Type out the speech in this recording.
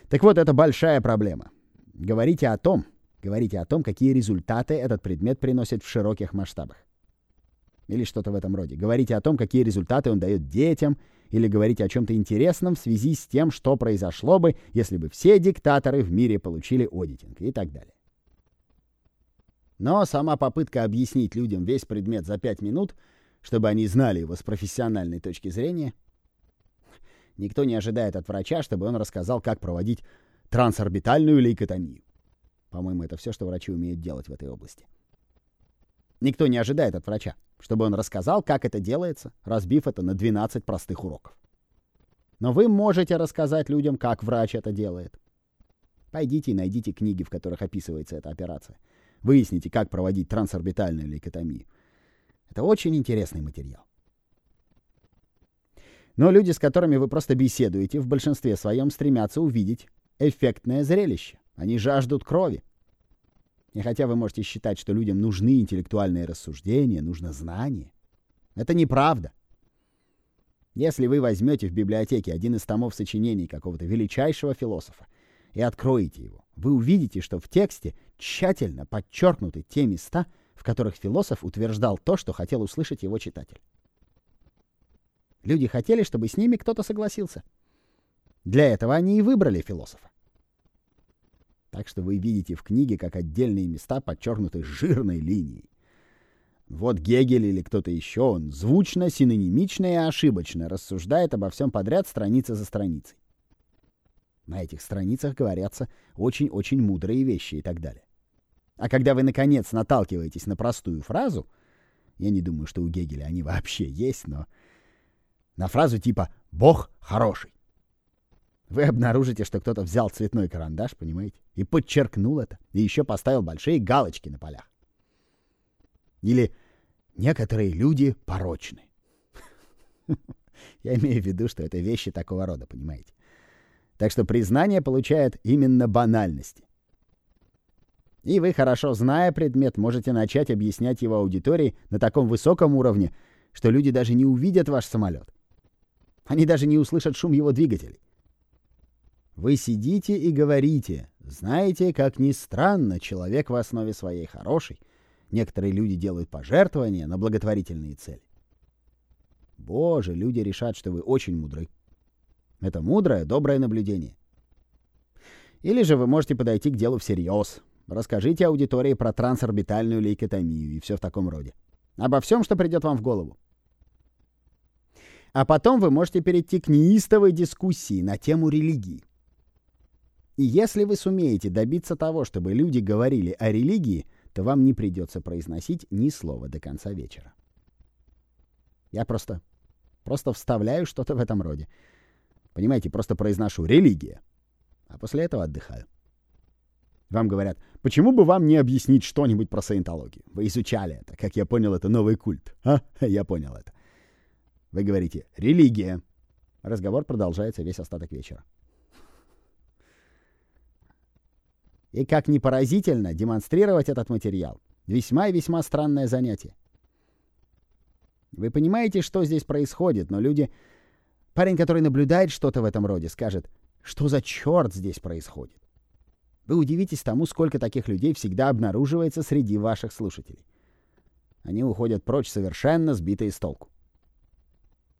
Так вот, это большая проблема. Говорите о том, какие результаты этот предмет приносит в широких масштабах. Или что-то в этом роде. Говорите о том, какие результаты он дает детям, или говорите о чем-то интересном в связи с тем, что произошло бы, если бы все диктаторы в мире получили аудитинг и так далее. Но сама попытка объяснить людям весь предмет за 5 минут, чтобы они знали его с профессиональной точки зрения, никто не ожидает от врача, чтобы он рассказал, как проводить трансорбитальную лейкотомию. По-моему, это все, что врачи умеют делать в этой области. Никто не ожидает от врача, чтобы он рассказал, как это делается, разбив это на 12 простых уроков. Но вы можете рассказать людям, как врач это делает. Пойдите и найдите книги, в которых описывается эта операция. Выясните, как проводить трансорбитальную лейкотомию. Это очень интересный материал. Но люди, с которыми вы просто беседуете, в большинстве своем стремятся увидеть эффектное зрелище. Они жаждут крови. И хотя вы можете считать, что людям нужны интеллектуальные рассуждения, нужно знание, это неправда. Если вы возьмете в библиотеке один из томов сочинений какого-то величайшего философа и откроете его, вы увидите, что в тексте тщательно подчеркнуты те места, в которых философ утверждал то, что хотел услышать его читатель. Люди хотели, чтобы с ними кто-то согласился. Для этого они и выбрали философа. Так что вы видите в книге, как отдельные места подчеркнуты жирной линией. Вот Гегель или кто-то еще, он звучно, синонимично и ошибочно рассуждает обо всем подряд страница за страницей. На этих страницах говорятся очень-очень мудрые вещи и так далее. А когда вы, наконец, наталкиваетесь на простую фразу, я не думаю, что у Гегеля они вообще есть, но на фразу типа «Бог хороший», вы обнаружите, что кто-то взял цветной карандаш, понимаете, и подчеркнул это, и еще поставил большие галочки на полях. Или «некоторые люди порочны». Я имею в виду, что это вещи такого рода, понимаете. Так что признание получает именно банальности. И вы, хорошо зная предмет, можете начать объяснять его аудитории на таком высоком уровне, что люди даже не увидят ваш самолет. Они даже не услышат шум его двигателей. Вы сидите и говорите: знаете, как ни странно, человек в основе своей хороший. Некоторые люди делают пожертвования на благотворительные цели. Боже, люди решат, что вы очень мудры. Это мудрое, доброе наблюдение. Или же вы можете подойти к делу всерьез. Расскажите аудитории про трансорбитальную лейкотомию и все в таком роде. Обо всем, что придет вам в голову. А потом вы можете перейти к неистовой дискуссии на тему религии. И если вы сумеете добиться того, чтобы люди говорили о религии, то вам не придется произносить ни слова до конца вечера. Я просто вставляю что-то в этом роде. Понимаете, просто произношу «религия», а после этого отдыхаю. Вам говорят: почему бы вам не объяснить что-нибудь про саентологию? Вы изучали это. Как я понял, это новый культ. Я понял это. Вы говорите «религия». Разговор продолжается весь остаток вечера. И как ни поразительно, демонстрировать этот материал — весьма и весьма странное занятие. Вы понимаете, что здесь происходит, но люди... Парень, который наблюдает что-то в этом роде, скажет: что за черт здесь происходит? Вы удивитесь тому, сколько таких людей всегда обнаруживается среди ваших слушателей. Они уходят прочь совершенно сбитые с толку.